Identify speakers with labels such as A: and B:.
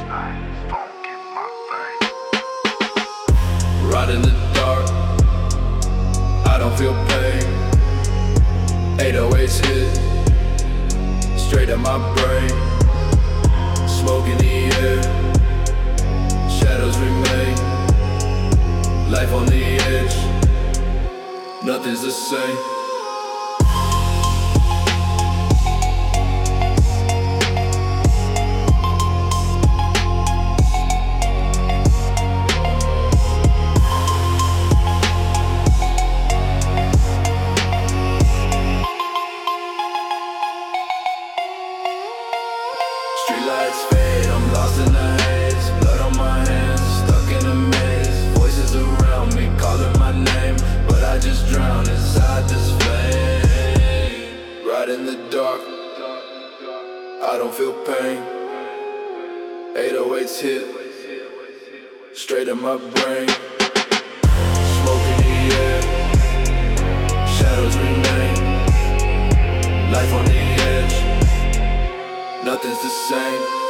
A: Right in the dark, I don't feel pain. 808s hit straight at my brain. Smoke in the air, shadows remain. Life on the edge, nothing's the same. Streetlights fade, I'm lost in the haze. Blood on my hands, stuck in a maze. Voices around me calling my name, but I just drown inside this flame. Right in the dark, I don't feel pain. 808s hit straight in my brain. Smoke in the air, shadows remain. Life on the edge, nothing's the same.